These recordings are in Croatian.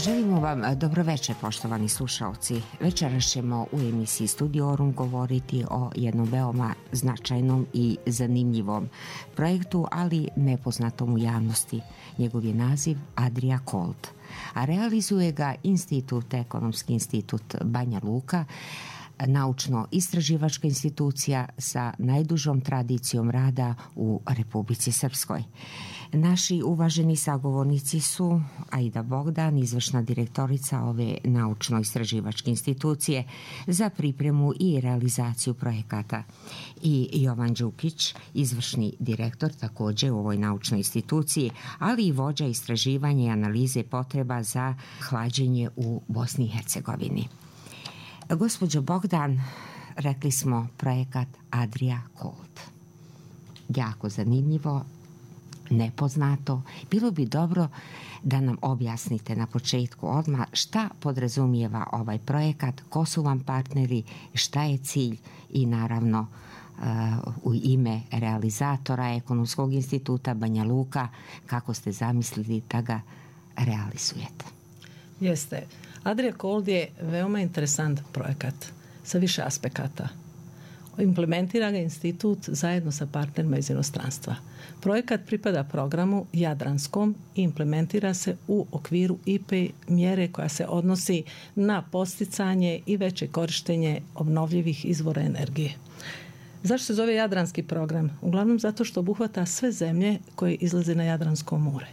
Želimo vam dobroveče, poštovani slušalci. Večeras ćemo u emisiji Studiorum govoriti o jednom veoma značajnom i zanimljivom projektu, ali nepoznatom u javnosti. Njegov je naziv Adria Cold, a realizuje ga Ekonomski institut Banja Luka, naučno-istraživačka institucija sa najdužom tradicijom rada u Republici Srpskoj. Naši uvaženi sagovornici su Aida Bogdan, izvršna direktorica ove naučno-istraživačke institucije za pripremu i realizaciju projekata, i Jovan Đukić, izvršni direktor također u ovoj naučnoj instituciji, ali i vođa istraživanja i analize potreba za hlađenje u Bosni i Hercegovini. Gospođo Bogdan, rekli smo projekat Adria Cold. Jako zanimljivo, nepoznato. Bilo bi dobro da nam objasnite na početku odmah šta podrazumijeva ovaj projekat, ko su vam partneri, šta je cilj i naravno u ime realizatora Ekonomskog instituta Banja Luka, kako ste zamislili da ga realizujete. Jeste. Adria Cold je veoma interesantan projekat sa više aspekata. Implementira ga institut zajedno sa partnerima iz inostranstva. Projekat pripada programu Jadranskom i implementira se u okviru IPA mjere koja se odnosi na posticanje i veće korištenje obnovljivih izvora energije. Zašto se zove Jadranski program? Uglavnom zato što obuhvata sve zemlje koje izlaze na Jadransko more.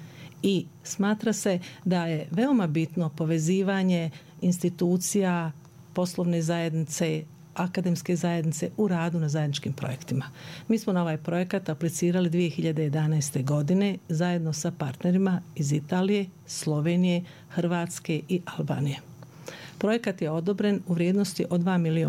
I smatra se da je veoma bitno povezivanje institucija, poslovne zajednice, akademske zajednice u radu na zajedničkim projektima. Mi smo na ovaj projekat aplicirali 2011. godine zajedno sa partnerima iz Italije, Slovenije, Hrvatske i Albanije. Projekat je odobren u vrijednosti od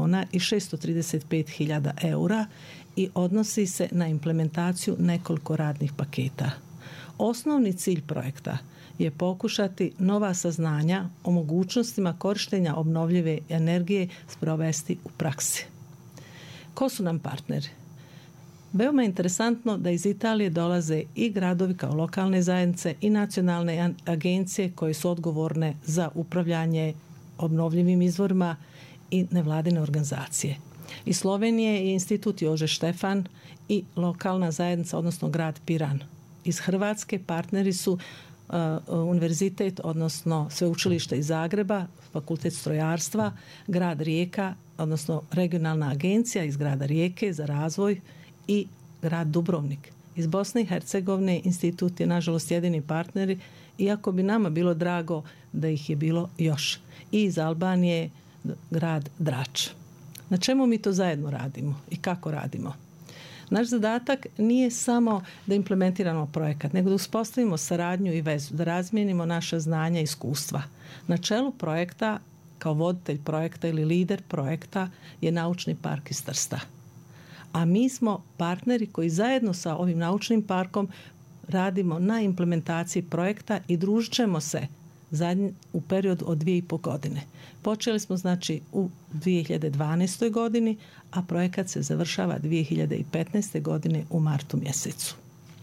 2.635.000 eura i odnosi se na implementaciju nekoliko radnih paketa. Osnovni cilj projekta je pokušati nova saznanja o mogućnostima korištenja obnovljive energije sprovesti u praksi. Ko su nam partneri? Veoma je interesantno da iz Italije dolaze i gradovi kao lokalne zajednice i nacionalne agencije koje su odgovorne za upravljanje obnovljivim izvorima i nevladine organizacije. Iz Slovenije je institut Jože Štefan i lokalna zajednica, odnosno grad Piran. Iz Hrvatske partneri su univerzitet, odnosno sveučilište iz Zagreba, fakultet strojarstva, grad Rijeka, odnosno regionalna agencija iz grada Rijeke za razvoj i grad Dubrovnik. Iz Bosne i Hercegovine institut je nažalost jedini partneri, iako bi nama bilo drago da ih je bilo još. I iz Albanije grad Drač. Na čemu mi to zajedno radimo i kako radimo? Naš zadatak nije samo da implementiramo projekat, nego da uspostavimo saradnju i vezu, da razmijenimo naša znanja i iskustva. Na čelu projekta, kao voditelj projekta ili lider projekta, je Naučni park iz Trsta. A mi smo partneri koji zajedno sa ovim naučnim parkom radimo na implementaciji projekta i družit ćemo se u periodu od 2,5 godine. Počeli smo znači u 2012. godini, a projekat se završava 2015. godine u martu mjesecu.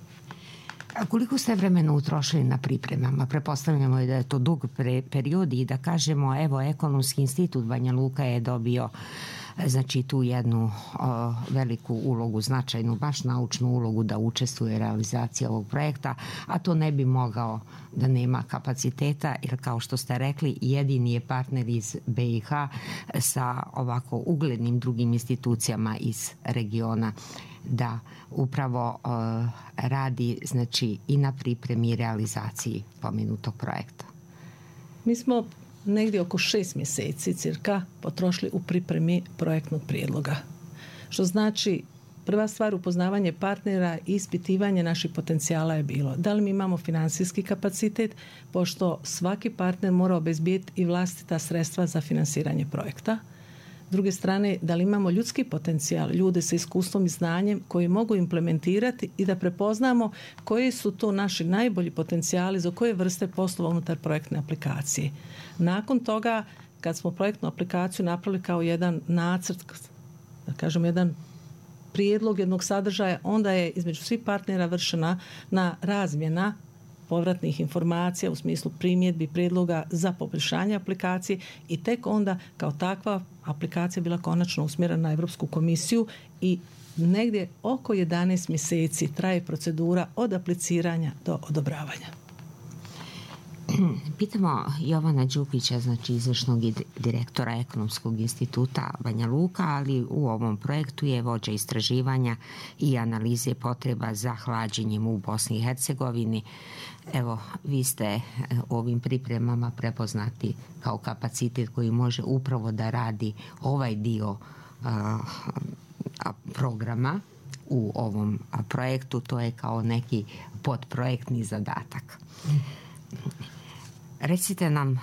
A koliko ste vremena utrošili na pripremama? Prepostavljamo da je to dug period i da kažemo, evo, Ekonomski institut Banja Luka je dobio znači tu jednu veliku ulogu, značajnu, baš naučnu ulogu da učestvuje u realizaciji ovog projekta, a to ne bi mogao da nema kapaciteta, jer kao što ste rekli, jedini je partner iz BiH sa ovako uglednim drugim institucijama iz regiona da upravo radi znači i na pripremi i realizaciji pomenutog projekta. Mi smo negdje oko 6 mjeseci cirka potrošili u pripremi projektnog prijedloga. Što znači, prva stvar, upoznavanje partnera i ispitivanje naših potencijala je bilo. Da li mi imamo financijski kapacitet, pošto svaki partner mora obezbijeti i vlastita sredstva za finansiranje projekta. S druge strane, da li imamo ljudski potencijal, ljude sa iskustvom i znanjem koji mogu implementirati i da prepoznamo koji su to naši najbolji potencijali za koje vrste poslova unutar projektne aplikacije. Nakon toga, kad smo projektnu aplikaciju napravili kao jedan nacrt, da kažem jedan prijedlog jednog sadržaja, onda je između svih partnera vršena na razmjena povratnih informacija u smislu primjedbi, prijedloga za poboljšanje aplikacije i tek onda kao takva aplikacija bila konačno usmjerena na Europsku komisiju i negdje oko 11 mjeseci traje procedura od apliciranja do odobravanja. Pitamo Jovana Đukića, znači izvršnog direktora Ekonomskog instituta Banja Luka, ali u ovom projektu je vođa istraživanja i analize potreba za hlađenjem u Bosni i Hercegovini. Evo, vi ste ovim pripremama prepoznati kao kapacitet koji može upravo da radi ovaj dio programa u ovom projektu. To je kao neki podprojektni zadatak. Recite nam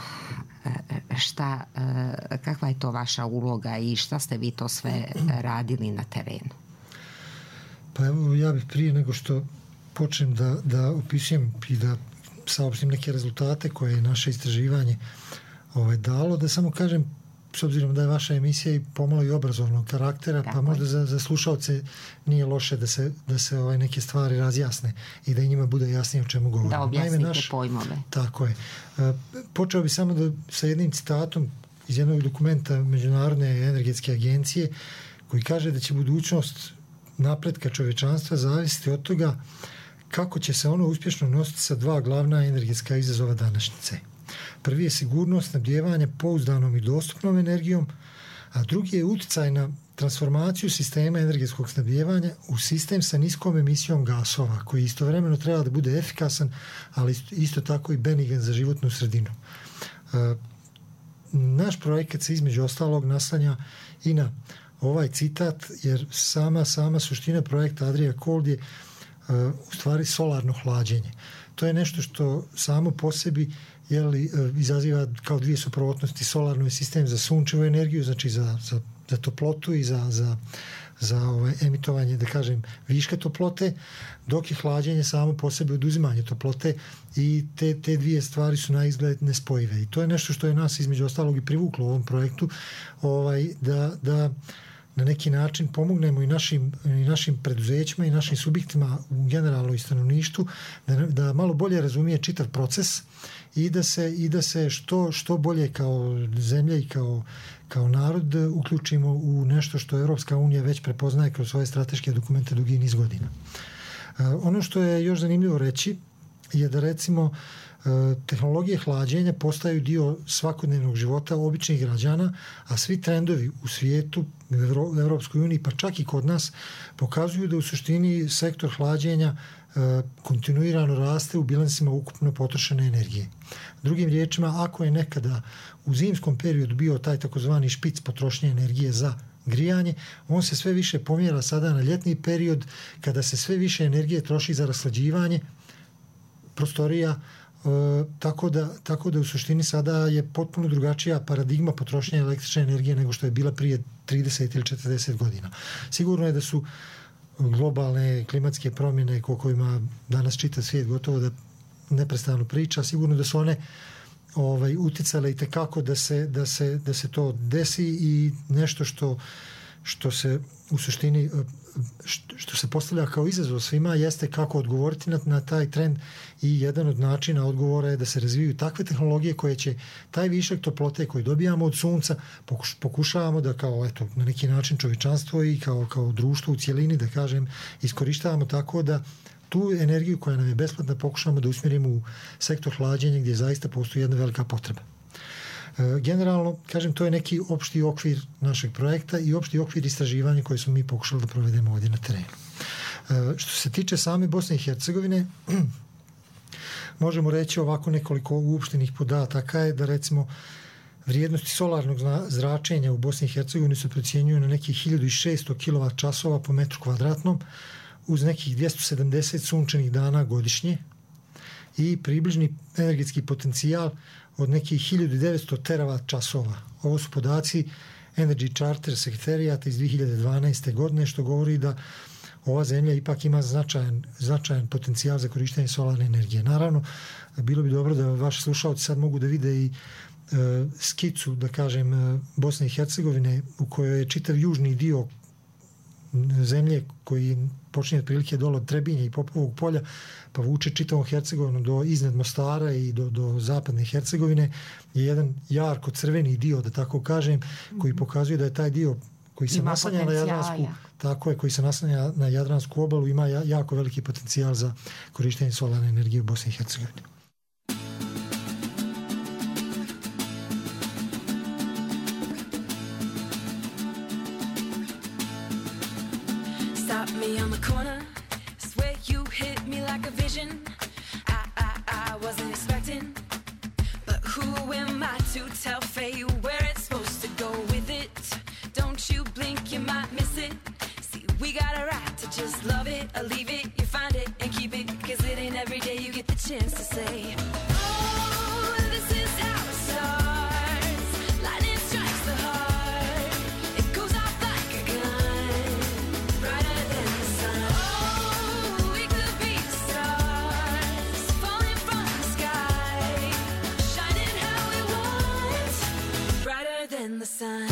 kakva je to vaša uloga i šta ste vi to sve radili na terenu? Pa evo, ja bih prije nego što počnem da opisujem i da saopštim neke rezultate koje je naše istraživanje dalo, da samo kažem, s obzirom da je vaša emisija i pomalo i obrazovnog karaktera, tako pa možda za slušalce nije loše da se neke stvari razjasne i da i njima bude jasnije o čemu govorimo. Da objasnite pojmove. Tako je. Počeo bi samo sa jednim citatom iz jednog dokumenta Međunarodne energetske agencije koji kaže da će budućnost napretka čovječanstva zavisiti od toga kako će se ono uspješno nositi sa dva glavna energetska izazova današnjice. Prvi je sigurnost snabdijevanja pouzdanom i dostupnom energijom, a drugi je utjecaj na transformaciju sistema energetskog snabdijevanja u sistem sa niskom emisijom gasova, koji istovremeno treba da bude efikasan, ali isto tako i benigan za životnu sredinu. Naš projekat se između ostalog naslanja i na ovaj citat, jer sama suština projekta Adria Cold je u stvari solarno hlađenje. To je nešto što samo po sebi izaziva kao dvije suprotnosti. Solarno je sistem za sunčevu energiju, znači za toplotu i za emitovanje, da kažem, viška toplote, dok je hlađenje samo po sebi oduzimanje toplote i te dvije stvari su na izgled nespojive. I to je nešto što je nas između ostalog i privuklo u ovom projektu, da na neki način pomognemo i našim preduzećima i našim subjektima u generalno i stanovništvu da malo bolje razumije čitav proces i da se što bolje kao zemlja i kao narod uključimo u nešto što Europska unija već prepoznaje kroz svoje strateške dokumente dugi niz godina. Ono što je još zanimljivo reći je da recimo tehnologije hlađenja postaju dio svakodnevnog života običnih građana, a svi trendovi u svijetu, u Europskoj uniji, pa čak i kod nas, pokazuju da u suštini sektor hlađenja kontinuirano raste u bilansima ukupno potrošene energije. Drugim riječima, ako je nekada u zimskom periodu bio taj takozvani špic potrošnje energije za grijanje, on se sve više pomjera sada na ljetni period kada se sve više energije troši za raslađivanje prostorija, tako da u suštini sada je potpuno drugačija paradigma potrošnje električne energije nego što je bila prije 30 ili 40 godina. Sigurno je da su globalne klimatske promjene o kojima danas čita svijet gotovo da neprestano priča, sigurno da su one uticale i tekako da se to desi i nešto što se u suštini što se postavlja kao izazov svima jeste kako odgovoriti na taj trend i jedan od načina odgovora je da se razviju takve tehnologije koje će taj višak toplote koji dobijamo od sunca pokušavamo da kao na neki način čovječanstvo i kao društvo u cjelini, da kažem, iskorištavamo tako da tu energiju koja nam je besplatna pokušamo da usmjerimo u sektor hlađenja gdje zaista postoji jedna velika potreba. Generalno, kažem, to je neki opšti okvir našeg projekta i opšti okvir istraživanja koje smo mi pokušali da provedemo ovdje na terenu. Što se tiče same Bosne i Hercegovine, možemo reći ovako nekoliko uopštenih podataka je da recimo vrijednosti solarnog zračenja u Bosni i Hercegovini se procjenjuju na nekih 1600 kWh po metru kvadratnom uz nekih 270 sunčanih dana godišnje i približni energetski potencijal od nekih 1900 teravat časova. Ovo su podaci Energy Charter Sekretarijata iz 2012. godine, što govori da ova zemlja ipak ima značajan potencijal za korištenje solarne energije. Naravno, bilo bi dobro da vaši slušalci sad mogu da vide i skicu, da kažem, Bosne i Hercegovine u kojoj je čitav južni dio zemlje koji počinje otprilike dole od Trebinja i Popovog polja, pa vuče čitavom Hercegovinu do iznad Mostara i do zapadne Hercegovine, je jedan jarko crveni dio, da tako kažem, koji pokazuje da je taj dio koji se naslanja na Jadransku, tako je, koji se naslanja na Jadransku obalu, ima jako veliki potencijal za korištenje solarne energije u Bosni i Hercegovini. Stop me on the corner, swear you hit me like a vision. I wasn't expecting, but who am I to tell fate where it's supposed to go with it? Don't you blink, you might miss it. See, we got a right to just love it or leave it. You find it and keep it, cause it ain't every day you get the chance to say, oh, this is how it starts. Lightning strikes the heart, it goes off like a gun, brighter than the sun. Oh, we could be stars, falling from the sky, shining how we want, brighter than the sun.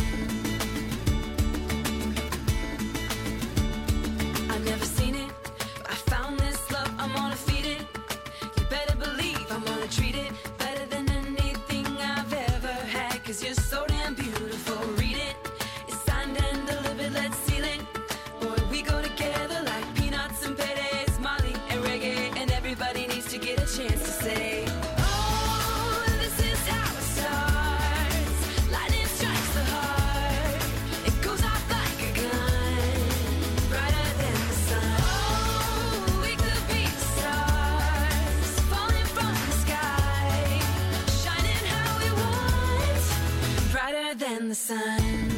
Never seen it, but I found this love, I'm gonna feed it. You better believe I'm gonna treat it better than anything I've ever had, cause you're so damn beautiful, read it. It's signed and delivered, let's seal it. Boy, we go together like peanuts and peres, Molly and reggae, and everybody needs to get a chance to say, oh, this is how it starts. Lightning strikes the heart, it goes off like a gun, brighter than the sun. Oh, we could be stars, falling from the sky, shining how we want, brighter than the sun.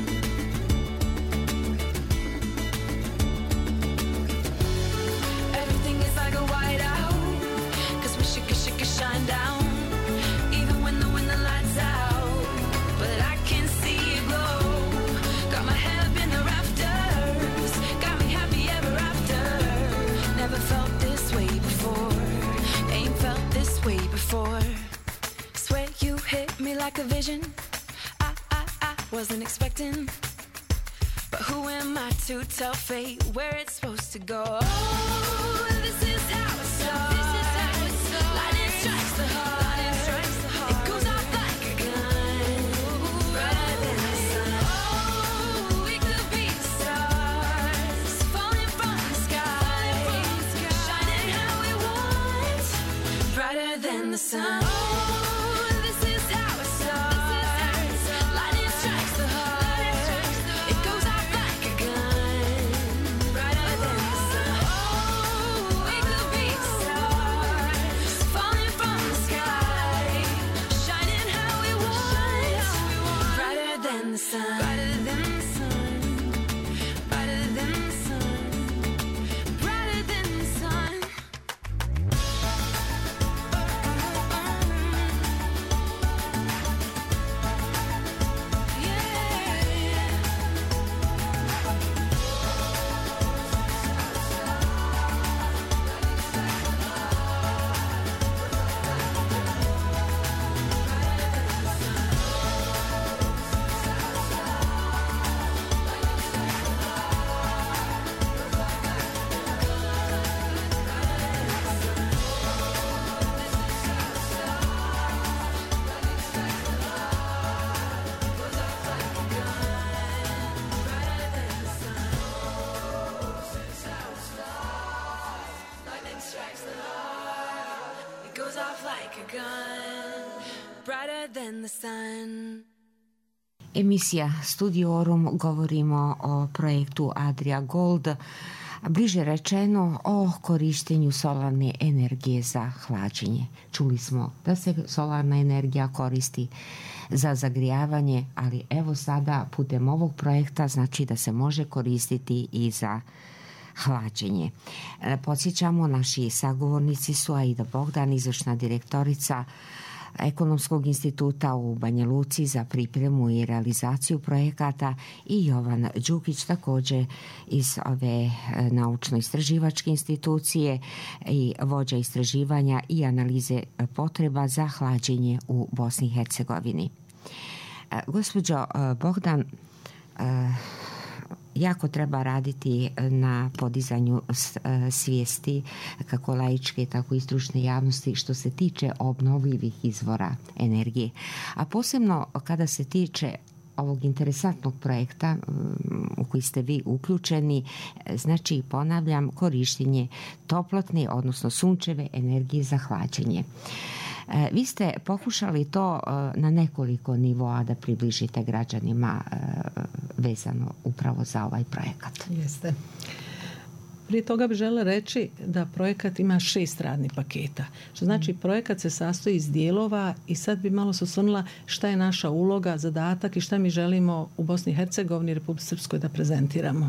Everything is like a whiteout, cause we should shine down, even when the lights out. But I can see it glow, got my head up in the rafters, got me happy ever after. Never felt this way before, ain't felt this way before. Swear you hit me like a vision, I wasn't expecting, but who am I to tell fate where it's supposed to go? Oh, this is how it starts. Lightning strikes the heart, it goes off like a gun, brighter than the sun. Oh, we could be stars, falling from the sky, shining how we want, brighter than the sun. Oh, this is how it starts. Lightning strikes the heart, it goes off like a gun, brighter than the sun. Oh, we could be stars, falling from the sky, shining how we want, brighter than the sun. Brighter than the sun, brighter than the sun, brighter than the sun. Goes off like a gun, brighter than the sun. Emisija Studiorum, govorimo o projektu Adria Gold, bliže rečeno o korištenju solarne energije za hlađenje. Čuli smo da se solarna energija koristi za zagrijavanje, ali evo sada putem ovog projekta znači da se može koristiti i za hlađenje. Podsjećamo, naši sagovornici su Aida Bogdan, izvršna direktorica Ekonomskog instituta u Banja Luci za pripremu i realizaciju projekata, i Jovan Đukić, također iz ove naučno-istraživačke institucije i vođa istraživanja i analize potreba za hlađenje u Bosni i Hercegovini. Gospođo Bogdan, jako treba raditi na podizanju svijesti kako laičke, tako i stručne javnosti što se tiče obnovljivih izvora energije. A posebno kada se tiče ovog interesantnog projekta u koji ste vi uključeni, znači ponavljam, korištenje toplotne, odnosno sunčeve energije za hlađenje. Vi ste pokušali to na nekoliko nivoa da približite građanima vezano upravo za ovaj projekat. Jeste. Prije toga bih željela reći da projekat ima 6 radnih paketa. Što znači projekat se sastoji iz dijelova i sad bi malo se osvrnula šta je naša uloga, zadatak i šta mi želimo u Bosni i Hercegovini i Republici Srpskoj da prezentiramo.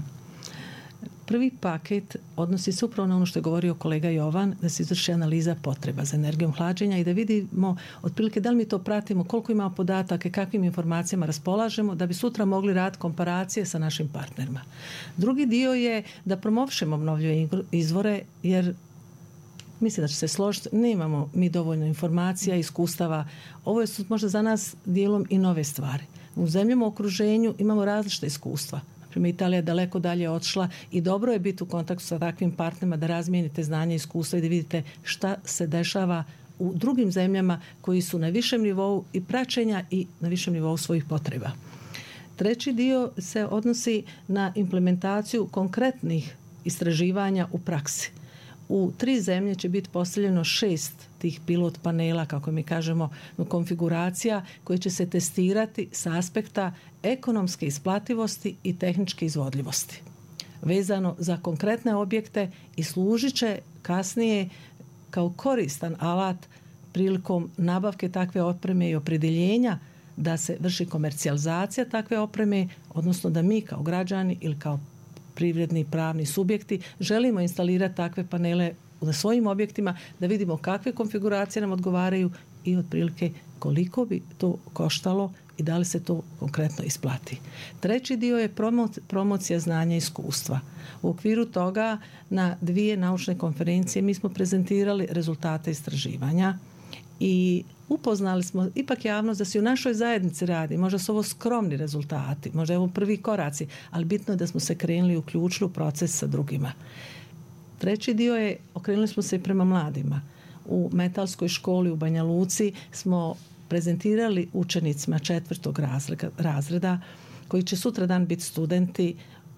Prvi paket odnosi se upravo na ono što je govorio kolega Jovan, da se izvrši analiza potreba za energijom hlađenja i da vidimo otprilike da li mi to pratimo, koliko imamo podataka, kakvim informacijama raspolažemo, da bi sutra mogli raditi komparacije sa našim partnerima. Drugi dio je da promovišemo obnovljive izvore, jer mislim da će se složiti, nemamo mi dovoljno informacija i iskustava. Ovo je možda za nas dijelom i nove stvari. U zemljama u okruženju imamo različite iskustva. Italija je daleko dalje odšla i dobro je biti u kontaktu sa takvim partnerima da razmijenite znanje i iskustva i da vidite šta se dešava u drugim zemljama koji su na višem nivou i praćenja i na višem nivou svojih potreba. Treći dio se odnosi na implementaciju konkretnih istraživanja u praksi. U 3 zemlje će biti postavljeno 6 tih pilot panela, kako mi kažemo, konfiguracija koje će se testirati sa aspekta ekonomske isplativosti i tehničke izvodljivosti. Vezano za konkretne objekte i služit će kasnije kao koristan alat prilikom nabavke takve opreme i opredjeljenja da se vrši komercijalizacija takve opreme, odnosno da mi kao građani ili kao privredni pravni subjekti želimo instalirati takve panele na svojim objektima, da vidimo kakve konfiguracije nam odgovaraju i otprilike koliko bi to koštalo i da li se to konkretno isplati. Treći dio je promocija znanja i iskustva. U okviru toga na 2 naučne konferencije mi smo prezentirali rezultate istraživanja i upoznali smo ipak javnost da se u našoj zajednici radi. Možda su ovo skromni rezultati, možda je ovo prvi koraci, ali bitno je da smo se krenuli i uključili u proces sa drugima. Treći dio je, okrenuli smo se i prema mladima. U metalskoj školi u Banja Luci smo prezentirali učenicima 4. razreda koji će sutradan biti studenti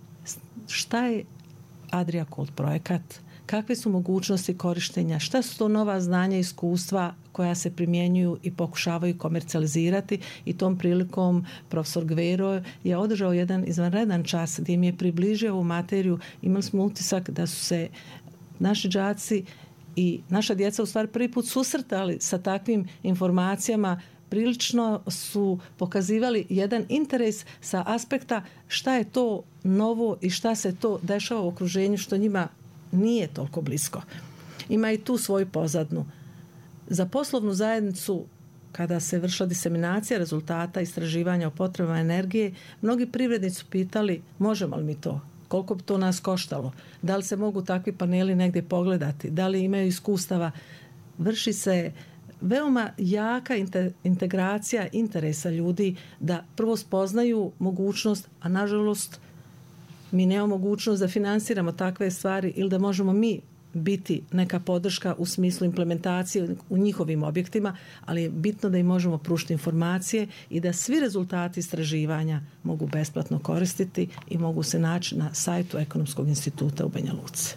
šta je AdriaCold projekat, kakve su mogućnosti korištenja, šta su to nova znanja i iskustva koja se primjenjuju i pokušavaju komercijalizirati i tom prilikom profesor Gvero je održao jedan izvanredan čas gdje mi je približio ovu materiju. Imali smo utisak da su se naši đaci i naša djeca u stvari prvi put susretali sa takvim informacijama, prilično su pokazivali jedan interes sa aspekta šta je to novo i šta se to dešava u okruženju što njima nije toliko blisko. Ima i tu svoju pozadnu. Za poslovnu zajednicu, kada se vršila diseminacija rezultata istraživanja o potrebama energije, mnogi privrednici su pitali možemo li mi to? Koliko bi to nas koštalo? Da li se mogu takvi paneli negdje pogledati? Da li imaju iskustava? Vrši se veoma jaka integracija interesa ljudi da prvo spoznaju mogućnost, a nažalost mi nemamo mogućnost da finansiramo takve stvari ili da možemo mi biti neka podrška u smislu implementacije u njihovim objektima, ali je bitno da im možemo pružiti informacije i da svi rezultati istraživanja mogu besplatno koristiti i mogu se naći na sajtu Ekonomskog instituta u Banja Luci.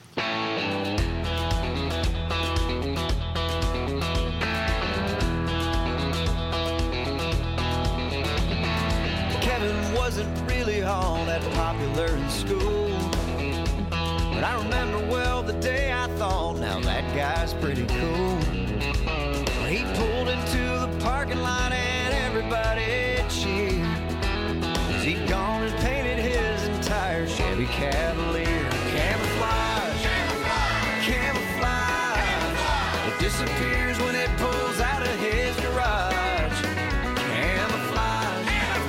All that popular in school, but I remember well the day I thought, now that guy's pretty cool. He pulled into the parking lot and everybody cheered, 'cause he'd gone and painted his entire Chevy Cavalier. Camouflage, camouflage, it disappears when it pulls out of his garage. Camouflage,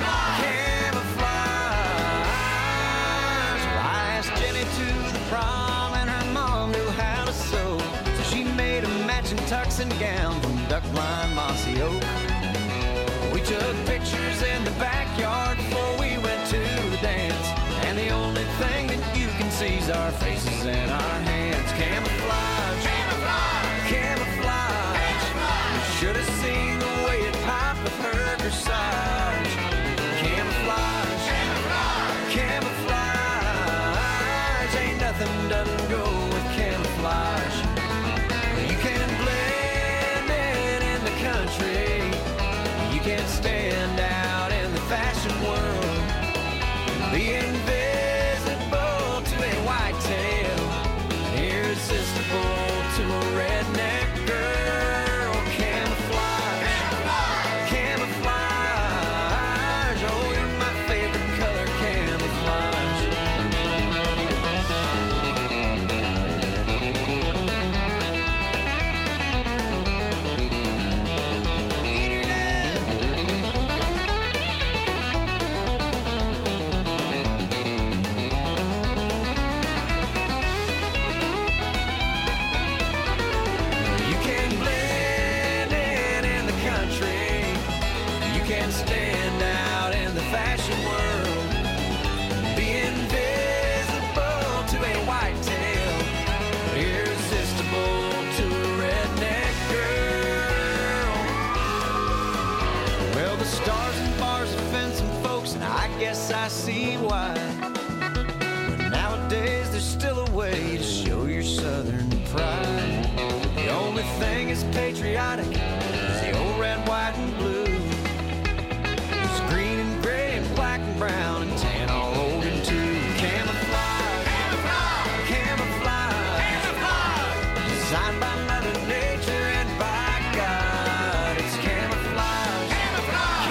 prom and her mom knew how to sew, so she made a matching tux and gown from duck-blind mossy oak. We took pictures in the backyard before we went to the dance, and the only thing that you can see is our faces and our hands. Camouflage, camouflage, camouflage. You should have seen the way it popped with her corsage. Camouflage, camouflage, camouflage. Ain't nothing doesn't go with camouflage. You can blend in the country. You can't stand out in the fashion world. Be invisible to a whitetail, irresistible to a redneck girl. Camouflage, camouflage. Oh, you're my favorite color, camouflage. You can blend in the country. You can't stand out in the fashion world. Be invisible to a whitetail, irresistible to a redneck girl. Well, the stars and bars offend some folks, and I guess I see why. But nowadays there's still a way to show your southern pride. The only thing is patriotic is the old red, white, and blue. There's green and gray and black and brown and tan all rolled into camouflage, camouflage, camouflage. Designed by Mother Nature and by God. It's camouflage, camouflage,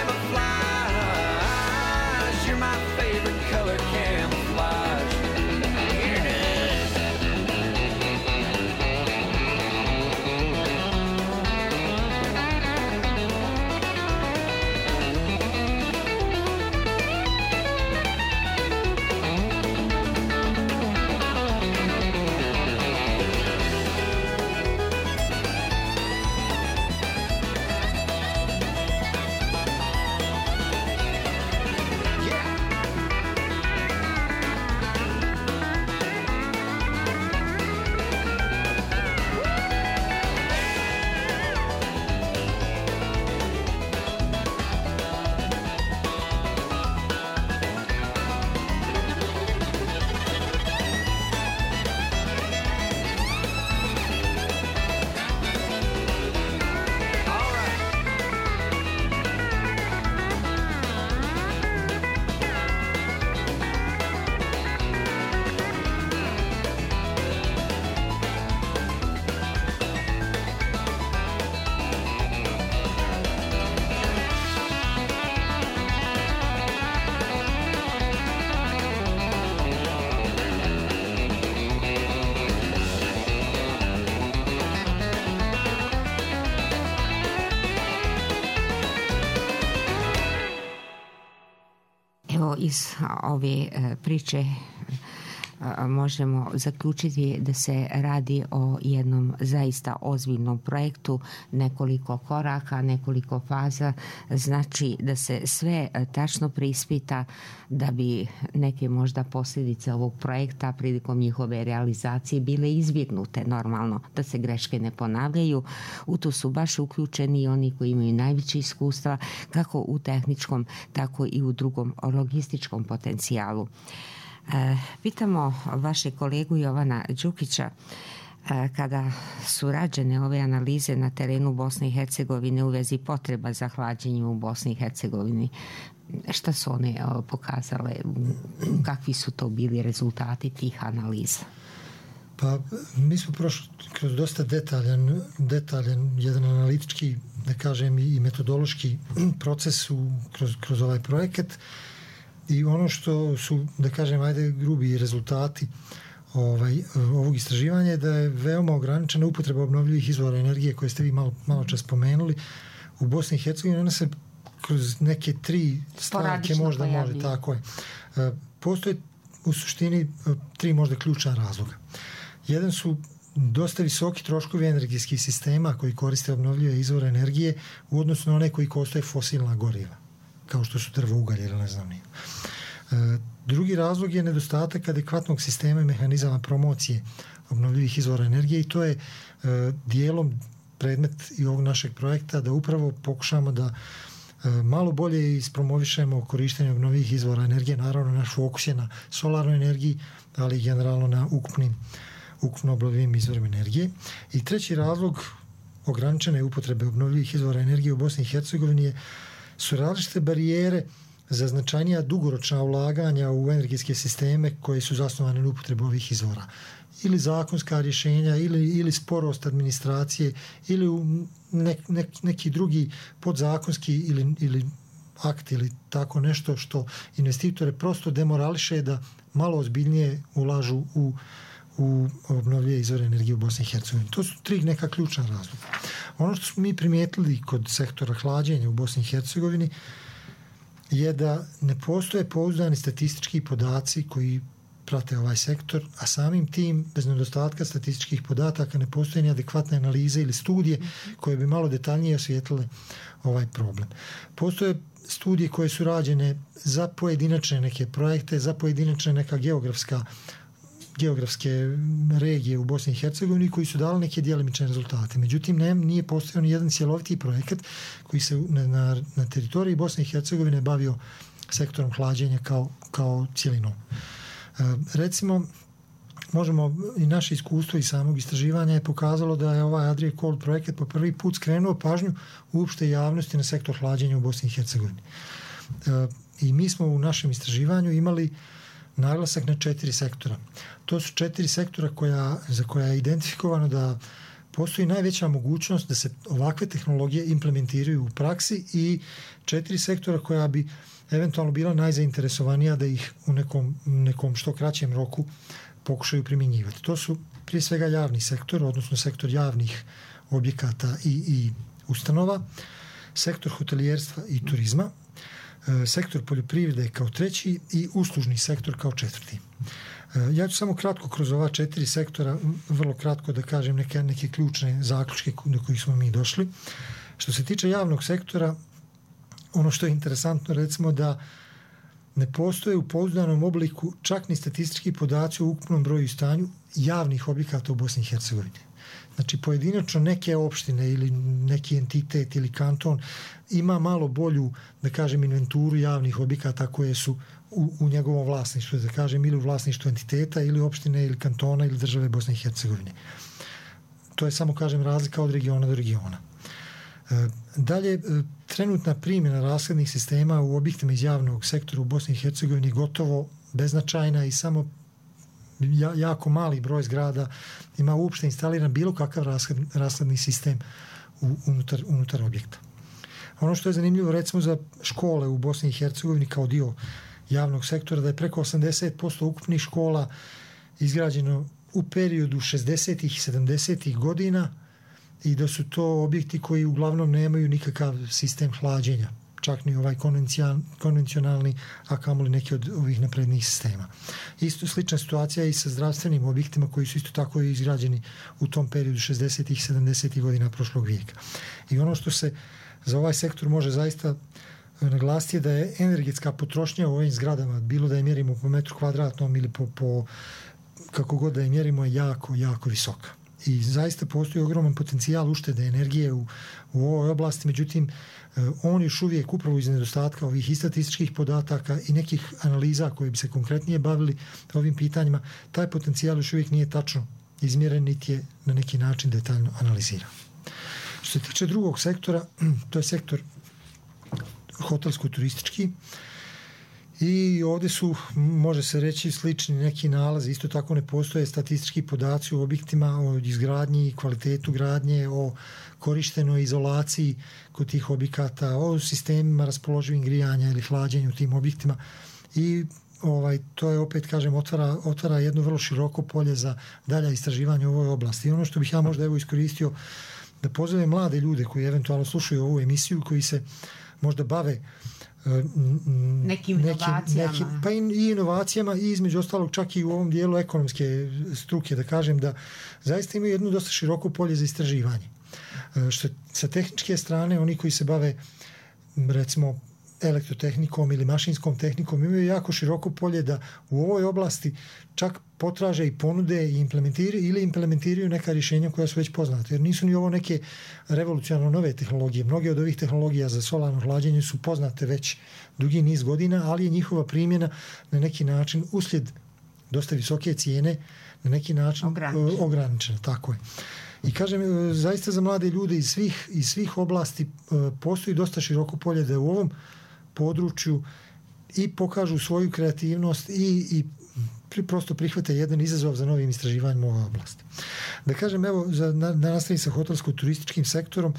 camouflage. You're my favorite color, camouflage. Evo iz ove priče možemo zaključiti da se radi o jednom zaista ozbiljnom projektu, nekoliko koraka, nekoliko faza, znači da se sve tačno preispita da bi neke možda posljedice ovog projekta prilikom njihove realizacije bile izbjegnute, normalno, da se greške ne ponavljaju. U to su baš uključeni i oni koji imaju najveće iskustva, kako u tehničkom, tako i u drugom logističkom potencijalu. Pitamo vaše kolegu Jovana Đukića, kada su rađene ove analize na terenu Bosne i Hercegovine u vezi potreba za hlađenjem u Bosni i Hercegovini, šta su one pokazale, kakvi su to bili rezultati tih analiza? Pa mi smo prošli kroz dosta detaljan jedan analitički, da kažem, i metodološki proces kroz ovaj projekat. I ono što su, da kažem, ajde grubi rezultati ovog istraživanja je da je veoma ograničena upotreba obnovljivih izvora energije koje ste vi malo čas spomenuli u Bosni i Hercegovini. Ona se kroz neke 3 stavke možda može, tako je. Postoje u suštini 3 možda ključna razloga. Jedan su dosta visoki troškovi energetskih sistema koji koriste obnovljive izvore energije u odnosu na one koji koriste fosilna goriva, kao što su drvo, ugalj ili ne znam nije. Drugi razlog je nedostatak adekvatnog sistema i mehanizama promocije obnovljivih izvora energije i to je dijelom predmet i ovog našeg projekta da upravo pokušamo da malo bolje ispromovišemo korištenje obnovljivih izvora energije. Naravno, naš fokus je na solarnoj energiji, ali i generalno na ukupno obnovljivim izvorima energije. I treći razlog ograničene upotrebe obnovljivih izvora energije u Bosni i Hercegovini su različite barijere za značajnija dugoročna ulaganja u energetske sisteme koje su zasnovane na upotrebu ovih izvora. Ili zakonska rješenja, ili sporost administracije, ili neki drugi podzakonski ili akt ili tako nešto što investitore prosto demorališe da malo ozbiljnije ulažu u obnovljive izvore energije u Bosni i Hercegovini. To su 3 neka ključna razloga. Ono što smo mi primijetili kod sektora hlađenja u Bosni i Hercegovini je da ne postoje pouzdani statistički podaci koji prate ovaj sektor, a samim tim bez nedostatka statističkih podataka ne postoje ni adekvatne analize ili studije koje bi malo detaljnije osvijetlile ovaj problem. Postoje studije koje su rađene za pojedinačne neke projekte, za pojedinačne neka geografske regije u Bosni i Hercegovini koji su dali neke djelimične rezultate. Međutim, nije postojao ni jedan cjeloviti projekat koji se na teritoriji Bosne i Hercegovine bavio sektorom hlađenja kao cjelinom. Recimo, možemo i naše iskustvo i samog istraživanja je pokazalo da je ovaj Adria Cold projekat po prvi put skrenuo pažnju uopšte javnosti na sektor hlađenja u Bosni i Hercegovini. I mi smo u našem istraživanju imali naglasak na 4 sektora. To su 4 sektora za koja je identifikovano da postoji najveća mogućnost da se ovakve tehnologije implementiraju u praksi i 4 sektora koja bi eventualno bila najzainteresovanija da ih u nekom što kraćem roku pokušaju primjenjivati. To su prije svega javni sektor, odnosno sektor javnih objekata i ustanova, sektor hotelijerstva i turizma, sektor poljoprivrede kao treći i uslužni sektor kao četvrti. Ja ću samo kratko kroz ova 4 sektora, vrlo kratko da kažem neke ključne zaključke do kojih smo mi došli. Što se tiče javnog sektora, ono što je interesantno, recimo da ne postoje u pouzdanom obliku čak ni statistički podaci o ukupnom broju i stanju javnih objekata u Bosni i Hercegovini. Znači, pojedinačno neke opštine ili neki entitet ili kanton ima malo bolju, da kažem, inventuru javnih objekata koje su u njegovom vlasništvu, da kažem, ili u vlasništvu entiteta ili opštine ili kantona ili države Bosne i Hercegovine. To je samo, kažem, razlika od regiona do regiona. Dalje, trenutna primjena rashladnih sistema u objektima iz javnog sektora u Bosni i Hercegovini gotovo beznačajna i samo jako mali broj zgrada ima uopšte instaliran bilo kakav rashladni sistem unutar objekta. Ono što je zanimljivo recimo za škole u Bosni i Hercegovini kao dio javnog sektora, da je preko 80% ukupnih škola izgrađeno u periodu 60-ih i 70-ih godina i da su to objekti koji uglavnom nemaju nikakav sistem hlađenja, čak ni ovaj konvencionalni, a kamoli neki od ovih naprednih sistema. Isto slična situacija i sa zdravstvenim objektima koji su isto tako izgrađeni u tom periodu 60-ih i 70-ih godina prošlog vijeka. I ono što se za ovaj sektor može zaista naglasiti je da je energetska potrošnja u ovim zgradama, bilo da je mjerimo po metru kvadratnom ili po kako god da je mjerimo, je jako, jako visoka. I zaista postoji ogroman potencijal uštede energije u ovoj oblasti, međutim on još uvijek upravo iz nedostatka ovih i statističkih podataka i nekih analiza koje bi se konkretnije bavili ovim pitanjima, taj potencijal još uvijek nije tačno izmjeren niti je na neki način detaljno analiziran. Što se tiče drugog sektora, to je sektor hotelsko-turistički i ovdje su, može se reći, slični neki nalazi. Isto tako ne postoje statistički podaci o objektima, o izgradnji, kvalitetu gradnje, o korištenoj izolaciji kod tih objekata, o sistemima raspoloživim grijanja ili hlađenja u tim objektima i to je opet, kažem, otvara jedno vrlo široko polje za dalja istraživanja u ovoj oblasti. I ono što bih ja možda iskoristio da pozovem mlade ljude koji eventualno slušaju ovu emisiju, koji se možda bave nekim inovacijama. Pa i inovacijama i između ostalog čak i u ovom dijelu ekonomske struke, da kažem da zaista imaju jedno dosta široko polje za istraživanje. Što sa tehničke strane, oni koji se bave recimo elektrotehnikom ili mašinskom tehnikom, imaju jako široko polje da u ovoj oblasti čak potraže i ponude i implementiraju neka rješenja koja su već poznate. Jer nisu ni ovo neke revolucionarno nove tehnologije. Mnoge od ovih tehnologija za solarno hlađenje su poznate već dugi niz godina, ali je njihova primjena na neki način uslijed dosta visoke cijene na neki način ograničena. Tako je. I kažem, zaista za mlade ljude iz svih oblasti postoji dosta široko polje da u ovom području i pokažu svoju kreativnost i prosto prihvate jedan izazov za novim istraživanjem u ovoj oblasti. Da kažem, evo, da nastavim sa hotelsko-turističkim sektorom,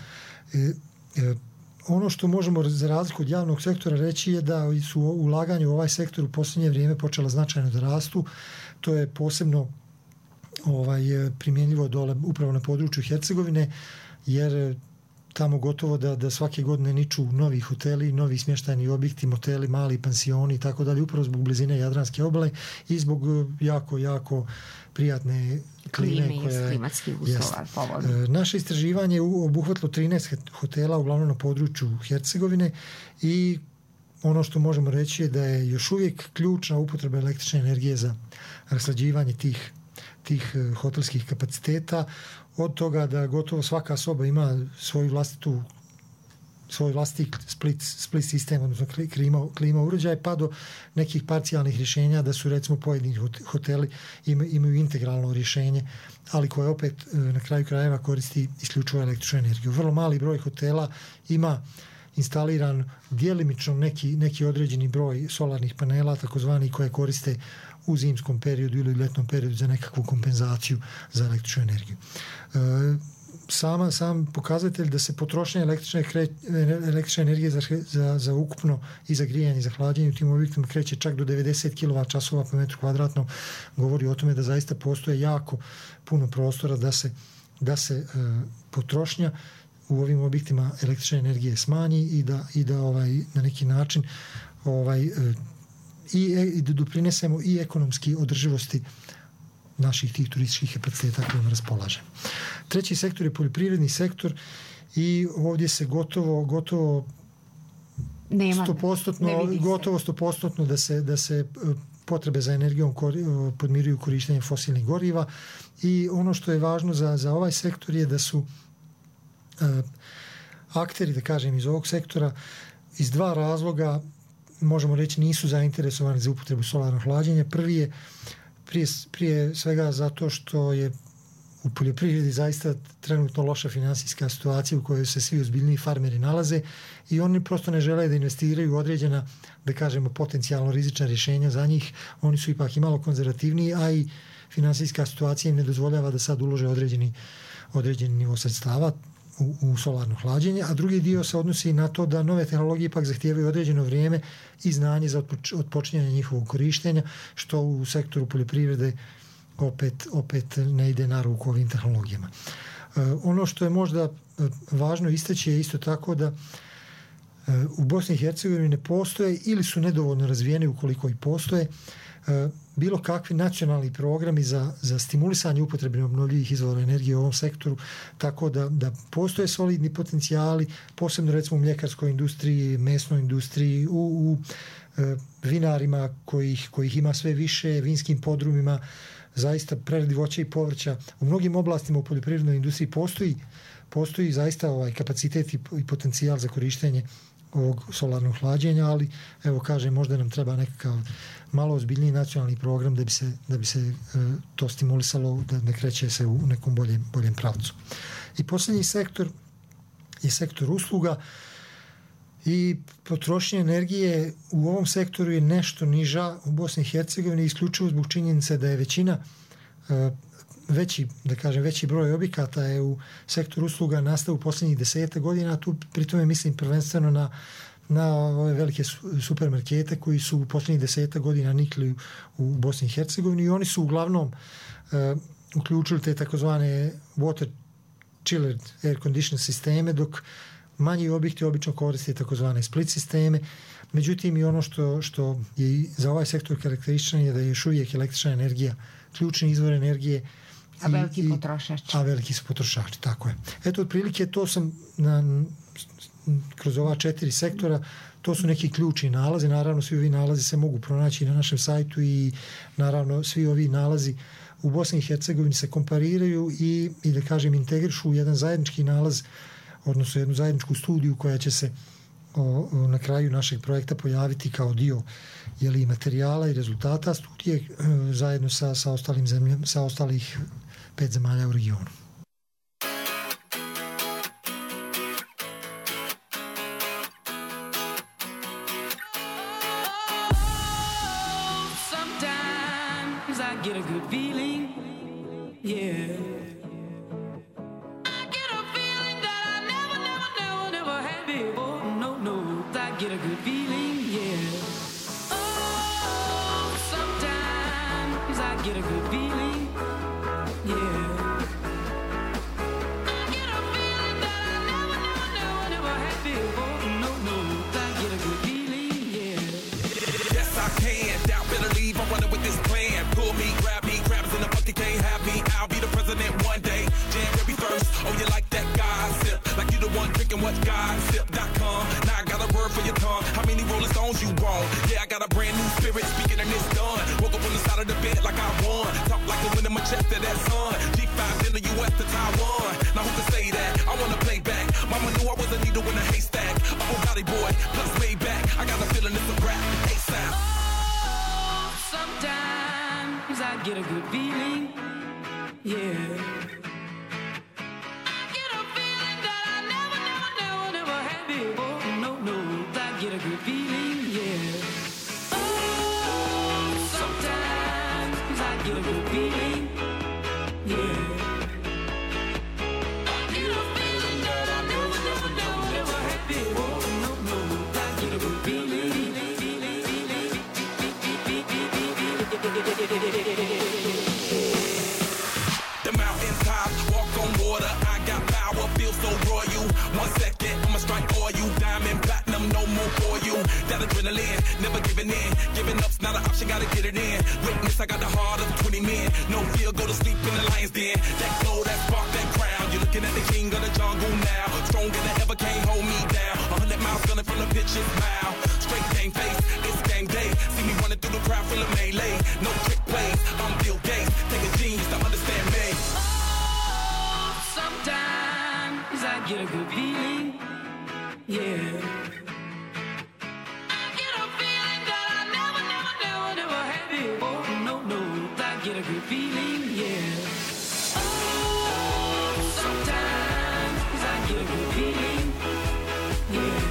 ono što možemo za razliku od javnog sektora reći je da su ulaganje u ovaj sektor u posljednje vrijeme počela značajno da rastu. To je posebno primjenljivo dole upravo na području Hercegovine, jer tamo gotovo da svake godine niču novi hoteli, novi smještajni objekti, moteli, mali pansioni i tako dalje, upravo zbog blizine Jadranske obale i zbog jako prijatne klime koja je klimatskih uslova. Naše istraživanje je obuhvatilo 13 hotela uglavnom na području Hercegovine i ono što možemo reći je da je još uvijek ključna upotreba električne energije za raslađivanje tih hotelskih kapaciteta, od toga da gotovo svaka soba ima svoj vlastiti split sistem, odnosno klima uređaj, pa do nekih parcijalnih rješenja da su recimo pojedini hoteli imaju integralno rješenje, ali koje opet na kraju krajeva koristi isključivo električnu energiju. Vrlo mali broj hotela ima instaliran djelimično neki određeni broj solarnih panela, takozvani, koje koriste u zimskom periodu ili ljetnom periodu za nekakvu kompenzaciju za električnu energiju. Sam pokazatelj da se potrošnja električne energije za ukupno i za grijanje i za hlađenje u tim objektima kreće čak do 90 kWh po metru kvadratnom, govori o tome da zaista postoje jako puno prostora da se potrošnja u ovim objektima električne energije smanji i da na neki način i da doprinesemo i ekonomski održivosti naših tih turističkih kapaciteta kojima raspolažemo. Treći sektor je poljoprivredni sektor i ovdje se gotovo 100% da se potrebe za energijom podmiruju korištenjem fosilnih goriva i ono što je važno za ovaj sektor je da su akteri, da kažem, iz ovog sektora iz dva razloga možemo reći nisu zainteresovani za upotrebu solarnog hlađenja. Prvi je prije svega zato što je u poljoprivredi zaista trenutno loša financijska situacija u kojoj se svi ozbiljniji farmeri nalaze i oni prosto ne žele da investiraju u određena, da kažemo, potencijalno rizična rješenja za njih. Oni su ipak i malo konzervativniji, a i financijska situacija im ne dozvoljava da sad ulože određeni nivo sredstava u solarno hlađenje, a drugi dio se odnosi na to da nove tehnologije ipak zahtijevaju određeno vrijeme i znanje za otpočinjanje njihovog korištenja, što u sektoru poljoprivrede opet ne ide na ruku ovim tehnologijama. Ono što je možda važno istaći je isto tako da u Bosni i Hercegovini ne postoje ili su nedovoljno razvijeni, ukoliko i postoje, bilo kakvi nacionalni programi za stimulisanje upotrebe obnovljivih izvora energije u ovom sektoru, tako da postoje solidni potencijali, posebno recimo u mljekarskoj industriji, mesnoj industriji, u vinarima kojih ima sve više, vinskim podrumima, zaista preradi voća i povrća. U mnogim oblastima u poljoprivrednoj industriji postoji zaista kapacitet i potencijal za korištenje ovog solarnog hlađenja, ali evo kažem, možda nam treba nekakav malo ozbiljniji nacionalni program da bi se to stimulisalo, da ne kreće se u nekom boljem pravcu. I posljednji sektor je sektor usluga i potrošnja energije u ovom sektoru je nešto niža u Bosni i Hercegovini, isključivo zbog činjenice da je većina veći broj objekata je u sektoru usluga nastao u posljednjih 10 godina, a tu pritome mislim prvenstveno na ove velike supermarkete koji su u posljednjih 10 godina nikli u Bosni i Hercegovini i oni su uglavnom uključili te takozvane water chilled air condition sisteme, dok manji objekti obično koriste takozvane split sisteme. Međutim, i ono što je za ovaj sektor karakteristično je da je još uvijek električna energija ključni izvor energije. A veliki potrošač. A veliki su potrošači, tako je. Eto, otprilike to sam kroz ova 4 sektora To su neki ključni nalazi. Naravno, svi ovi nalazi se mogu pronaći na našem sajtu i naravno svi ovi nalazi u Bosni i Hercegovini se kompariraju i da kažem integrišu u jedan zajednički nalaz, odnosno jednu zajedničku studiju koja će se na kraju našeg projekta pojaviti kao dio materijala i rezultata studije zajedno sa ostalim zemljama, sa ostalih 5 zemalja u regionu. Get a good feeling, yeah. I get a feeling that I never had before. No, I get a good feeling, yeah. Oh, sometimes I get a good feeling, yeah. I get a feeling that I never had before. No, I get a good feeling, yeah. Yes, I can. Doubt better leave. I'm running with this plan. Pull me, grab us in the bucket, can't have me. I'll be the president one day. January 1st, oh, you like that gossip? Like you the one drinking what gossip.com. Now I got a word for your tongue. How many Rolling Stones you want? Yeah, I got a brand new spirit speaking and it's done. Woke up on the side of the bed like I won. Talk like a win in my chest to that sun. G5 in the US to Taiwan. Now who can say that? I wanna play back. Mama knew I was a needle in a haystack. Oh, Valley boy, plus way back. I got a feeling it's a rap. ASAP. Sometimes I get a good feeling, yeah. I get a feeling that I never had before. No, I get a good feeling, yeah. Oh, sometimes I get a good feeling, yeah. I get a feeling that I never had before. No, I get a good feeling. The mountains top, walk on water. I got power, feel so royal. 1 second, I'ma strike oil. Diamond, platinum, no more for you. That adrenaline, never giving in. Giving up's not an option, gotta get it in. Witness, I got the heart of 20 men. No fear, go to sleep in the lion's den. That glow, that spark, that crown. You're looking at the king of the jungle now. Stronger than ever, can't hold me down. 100 miles gunning from the pitcher's mouth. Straight game face, it's game day. See me running through the crowd full of melee. No trick plays, I'm Bill Gates. Take a genius to understand me. Oh, sometimes I get a good feeling, yeah. I get a feeling that I never had before. No, I get a good feeling, yeah. Oh, sometimes I get a good feeling, yeah.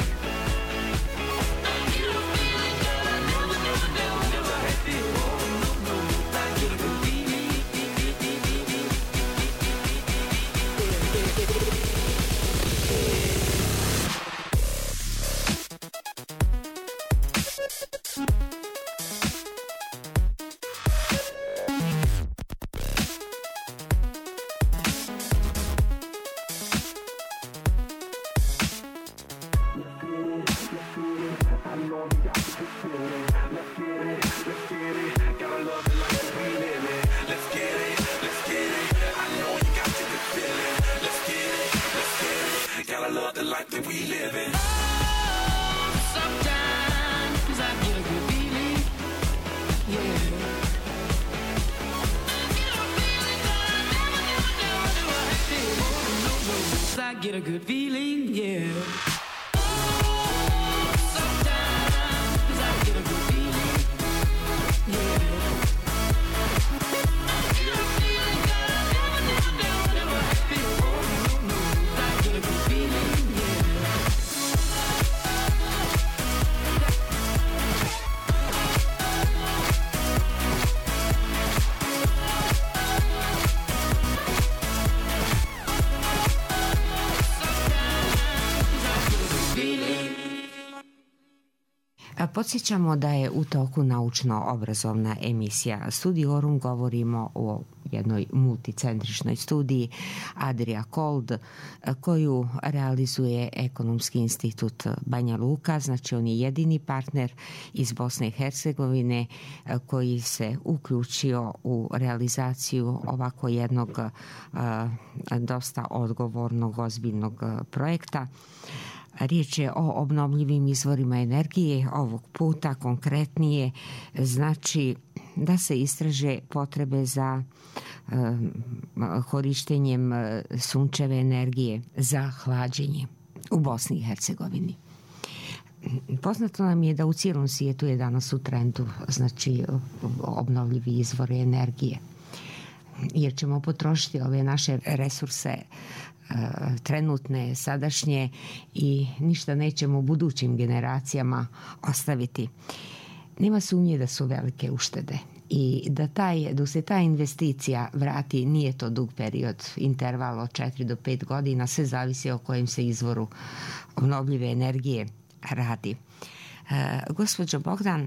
I get a feeling that I never had before. No, I get a good feeling. Get a good feeling, yeah. Sometimes I get a good feeling, yeah. I get a feeling that I never had before. No, I get a good feeling, yeah. Podsjećamo da je u toku naučno-obrazovna emisija Studiorum. Govorimo o jednoj multicentričnoj studiji Adria Cold koju realizuje Ekonomski institut Banja Luka. Znači on je jedini partner iz Bosne i Hercegovine koji se uključio u realizaciju ovako jednog dosta odgovornog, ozbiljnog projekta. Riječ je o obnovljivim izvorima energije, ovog puta konkretnije znači da se istraže potrebe za korištenjem sunčeve energije za hlađenje u Bosni i Hercegovini. Poznato nam je da u cijelom svijetu je danas u trendu znači obnovljivi izvori energije, jer ćemo potrošiti ove naše resurse trenutne, sadašnje i ništa nećemo budućim generacijama ostaviti. Nema sumnje da su velike uštede i da se ta investicija vrati, nije to dug period, interval od 4 do 5 godina, sve zavisi o kojem se izvoru obnovljive energije radi. Gospođo Bogdan,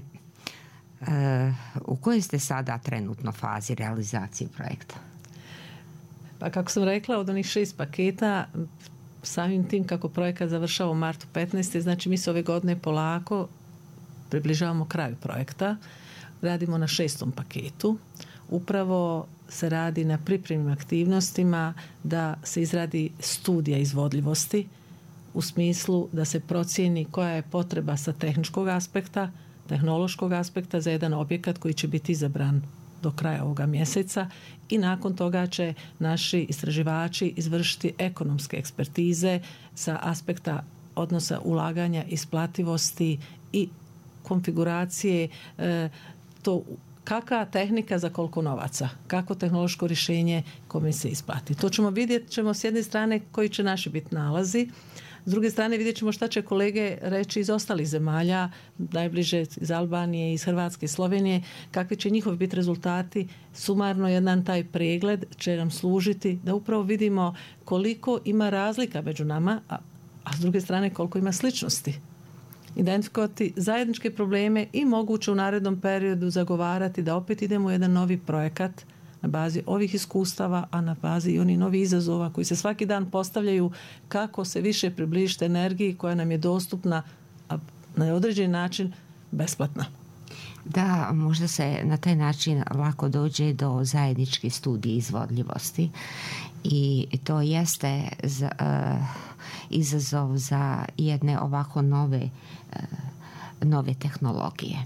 u kojoj ste sada trenutno fazi realizacije projekta? Pa kako sam rekla, od onih 6 paketa, samim tim kako projekat završava u martu 15. znači mi se ove godine polako približavamo kraju projekta. Radimo na 6. paketu. Upravo se radi na pripremnim aktivnostima da se izradi studija izvodljivosti u smislu da se procijeni koja je potreba sa tehničkog aspekta, tehnološkog aspekta za jedan objekat koji će biti izabran do kraja ovoga mjeseca i nakon toga će naši istraživači izvršiti ekonomske ekspertize sa aspekta odnosa ulaganja, isplativosti i konfiguracije, to kakva tehnika za koliko novaca, kako tehnološko rješenje kome se isplati. To ćemo vidjeti, ćemo s jedne strane koji će naši biti nalazi, s druge strane vidjet ćemo šta će kolege reći iz ostalih zemalja, najbliže iz Albanije, iz Hrvatske i Slovenije, kakvi će njihovi biti rezultati. Sumarno jedan taj pregled će nam služiti da upravo vidimo koliko ima razlika među nama, a s druge strane koliko ima sličnosti. Identifikovati zajedničke probleme i moguće u narednom periodu zagovarati da opet idemo u jedan novi projekat na bazi ovih iskustava, a na bazi i onih novih izazova koji se svaki dan postavljaju kako se više približiti energiji koja nam je dostupna, a na određeni način besplatna. Da, možda se na taj način lako dođe do zajedničke studije izvodljivosti i to jeste izazov za jedne ovako nove tehnologije.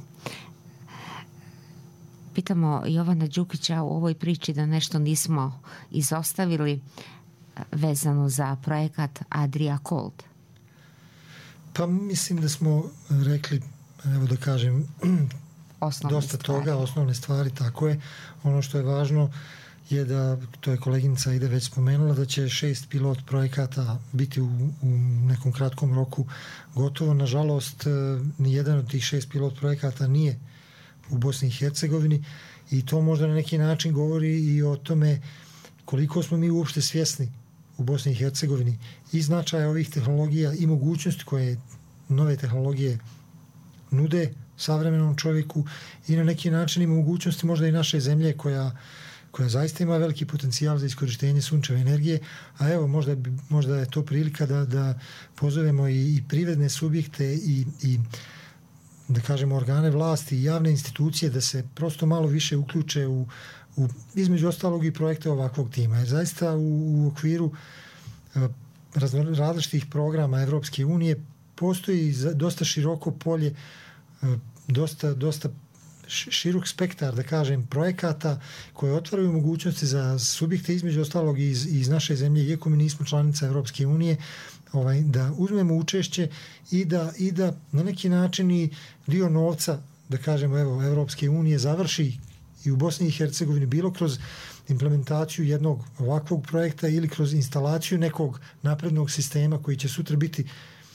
Pitamo Jovana Đukića u ovoj priči da nešto nismo izostavili vezano za projekat Adria Cold. Pa mislim da smo rekli, evo da kažem, dosta toga, osnovne stvari, tako je. Ono što je važno je da, to je koleginica Ide već spomenula, da će 6 pilot projekata biti u nekom kratkom roku gotovo. Nažalost, nijedan od tih 6 pilot projekata nije u Bosni i Hercegovini i to možda na neki način govori i o tome koliko smo mi uopšte svjesni u Bosni i Hercegovini i značaja ovih tehnologija i mogućnosti koje nove tehnologije nude savremenom čovjeku i na neki način i mogućnosti možda i naše zemlje koja zaista ima veliki potencijal za iskorištenje sunčeve energije, a evo možda je to prilika da pozovemo i privredne subjekte i da kažemo organe vlasti i javne institucije da se prosto malo više uključe u između ostalog i projekte ovakvog tima. Jer zaista u okviru različitih programa Evropske unije postoji dosta široko polje, dosta širok spektar, da kažem, projekata koje otvaraju mogućnosti za subjekte između ostalog iz naše zemlje, iako mi nismo članica Evropske unije, da uzmemo učešće i da na neki način i dio novca, da kažemo, evo, Evropske unije završi i u Bosni i Hercegovini, bilo kroz implementaciju jednog ovakvog projekta ili kroz instalaciju nekog naprednog sistema koji će sutra biti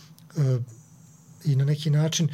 i na neki način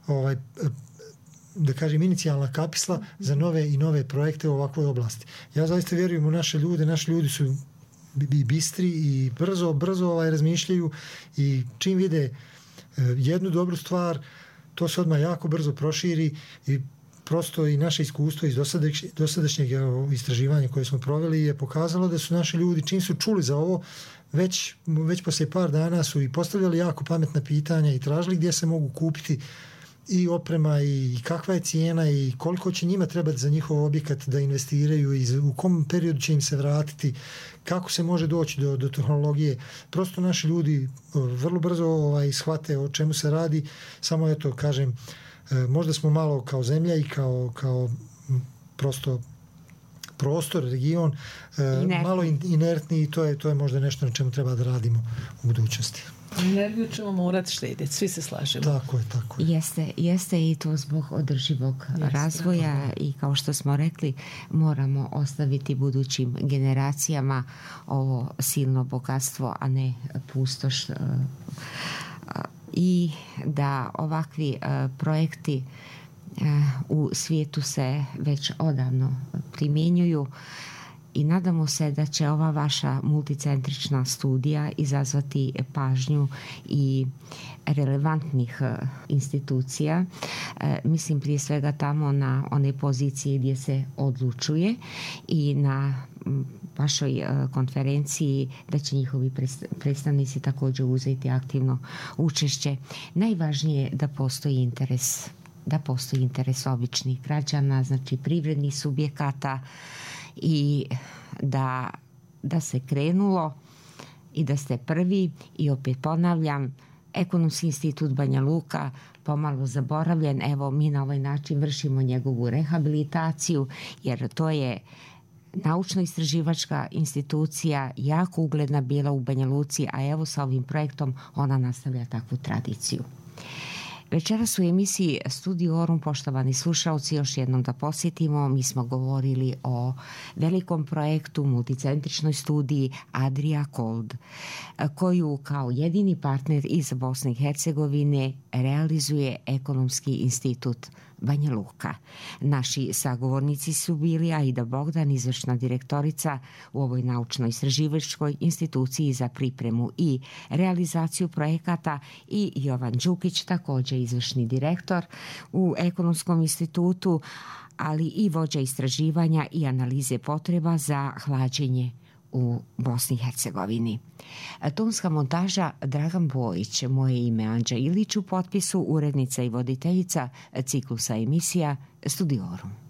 da kažem inicijalna kapisla za nove i nove projekte u ovakvoj oblasti. Ja zaista vjerujem u naše ljude, naši ljudi su bistri i brzo razmišljaju i čim vide jednu dobru stvar, to se odmah jako brzo proširi i prosto i naše iskustvo iz dosadašnjeg istraživanja koje smo proveli je pokazalo da su naši ljudi, čim su čuli za ovo, već poslije par dana su i postavljali jako pametna pitanja i tražili gdje se mogu kupiti i oprema i kakva je cijena i koliko će njima trebati za njihov objekat da investiraju i u kom periodu će im se vratiti, kako se može doći do tehnologije. Prosto naši ljudi vrlo brzo shvate o čemu se radi. Samo eto kažem, možda smo malo kao zemlja i kao prosto prostor, region, malo inertni i to je možda nešto na čemu treba da radimo u budućnosti. Energiju ćemo morati štediti, svi se slažemo. Tako je. Jeste i to zbog održivog razvoja i kao što smo rekli, moramo ostaviti budućim generacijama ovo silno bogatstvo, a ne pustoš. I da ovakvi projekti u svijetu se već odavno primjenjuju i nadamo se da će ova vaša multicentrična studija izazvati pažnju i relevantnih institucija. Mislim prije svega tamo na one pozicije gdje se odlučuje i na vašoj konferenciji da će njihovi predstavnici također uzeti aktivno učešće. Najvažnije je da postoji interes običnih građana, znači privrednih subjekata i da se krenulo i da ste prvi i opet ponavljam, Ekonomski institut Banja Luka pomalo zaboravljen, evo mi na ovaj način vršimo njegovu rehabilitaciju jer to je naučno-istraživačka institucija jako ugledna bila u Banja Luci, a evo sa ovim projektom ona nastavlja takvu tradiciju. Večeras u emisiji Studiorum, poštovani slušalci, još jednom da posjetimo, mi smo govorili o velikom projektu, multicentričnoj studiji Adria Cold, koju kao jedini partner iz Bosne i Hercegovine realizuje Ekonomski institut Banja Luka. Naši sagovornici su bili Aida Bogdan, izvršna direktorica u ovoj naučno-istraživačkoj instituciji za pripremu i realizaciju projekata, i Jovan Đukić, također izvršni direktor u Ekonomskom institutu, ali i vođa istraživanja i analize potreba za hlađenje u Bosni i Hercegovini. Tonska montaža Dragan Bojić, moje ime Anđa Ilić, u potpisu urednica i voditeljica ciklusa emisija Studiorum.